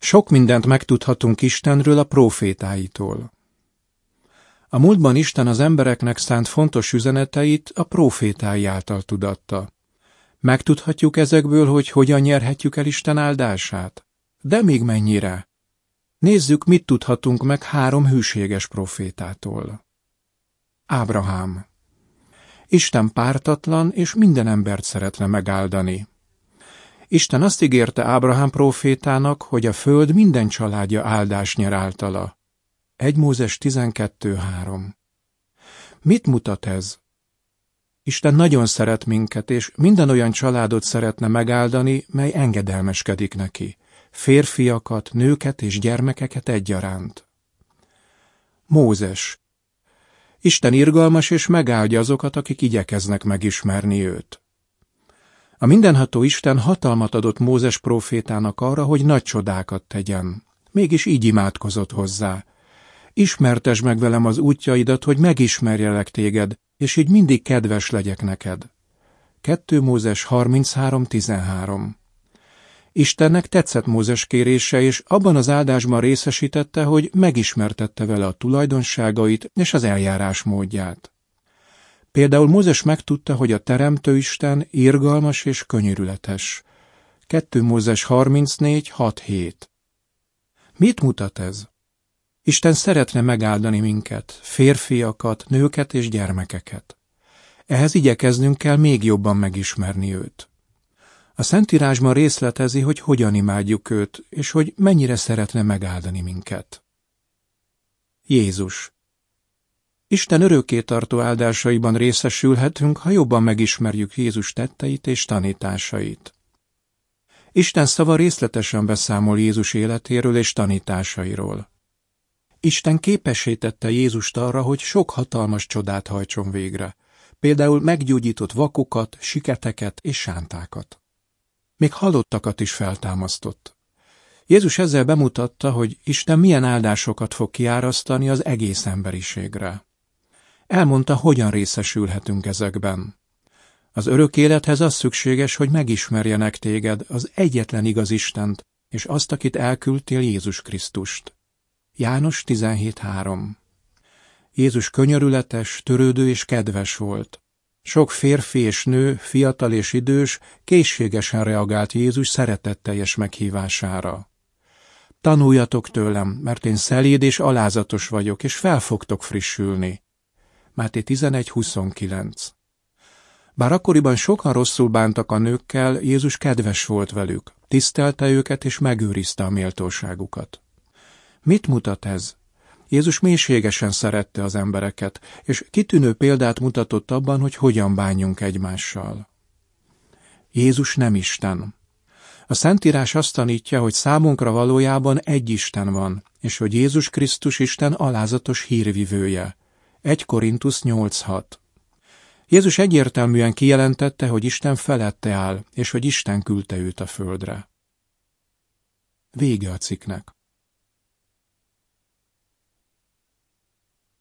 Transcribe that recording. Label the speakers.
Speaker 1: Sok mindent megtudhatunk Istenről a prófétáitól. A múltban Isten az embereknek szánt fontos üzeneteit a prófétái által tudatta. Megtudhatjuk ezekből, hogy hogyan nyerhetjük el Isten áldását? De még mennyire? Nézzük, mit tudhatunk meg 3 hűséges prófétától. Ábrahám. Isten pártatlan és minden embert szeretne megáldani. Isten azt ígérte Ábrahám prófétának, hogy a föld minden családja áldást nyer általa. 1 Mózes 12:3. Mit mutat ez? Isten nagyon szeret minket, és minden olyan családot szeretne megáldani, mely engedelmeskedik neki. Férfiakat, nőket és gyermekeket egyaránt. Mózes. Isten irgalmas és megáldja azokat, akik igyekeznek megismerni őt. A mindenható Isten hatalmat adott Mózes prófétának arra, hogy nagy csodákat tegyen. Mégis így imádkozott hozzá. Ismertesd meg velem az útjaidat, hogy megismerjelek téged, és így mindig kedves legyek neked. 2 Mózes 33:13. Istennek tetszett Mózes kérése, és abban az áldásban részesítette, hogy megismertette vele a tulajdonságait és az eljárás módját. Például Mózes megtudta, hogy a Teremtő Isten irgalmas és könyörületes. 2 Mózes 34:6-7. Mit mutat ez? Isten szeretne megáldani minket, férfiakat, nőket és gyermekeket. Ehhez igyekeznünk kell még jobban megismerni őt. A Szentírásban részletezi, hogy hogyan imádjuk őt, és hogy mennyire szeretne megáldani minket. Jézus. Isten örökkétartó áldásaiban részesülhetünk, ha jobban megismerjük Jézus tetteit és tanításait. Isten szava részletesen beszámol Jézus életéről és tanításairól. Isten képessé tette Jézust arra, hogy sok hatalmas csodát hajtson végre. Például meggyógyított vakokat, siketeket és sántákat. Még halottakat is feltámasztott. Jézus ezzel bemutatta, hogy Isten milyen áldásokat fog kiárasztani az egész emberiségre. Elmondta, hogyan részesülhetünk ezekben. Az örök élethez az szükséges, hogy megismerjenek téged, az egyetlen igaz Istent, és azt, akit elküldtél, Jézus Krisztust. János 17:3. Jézus könyörületes, törődő és kedves volt. Sok férfi és nő, fiatal és idős készségesen reagált Jézus szeretetteljes meghívására. Tanuljatok tőlem, mert én szeléd és alázatos vagyok, és fel fogtok frissülni. Máté 11:29. Bár akkoriban sokan rosszul bántak a nőkkel, Jézus kedves volt velük, tisztelte őket és megőrizte a méltóságukat. Mit mutat ez? Jézus mélységesen szerette az embereket, és kitűnő példát mutatott abban, hogy hogyan bánjunk egymással. Jézus nem Isten. A Szentírás azt tanítja, hogy számunkra valójában egy Isten van, és hogy Jézus Krisztus Isten alázatos hírvivője. 1 Korintusz 8:6. Jézus egyértelműen kijelentette, hogy Isten felette áll, és hogy Isten küldte őt a földre. Vége a cikknek.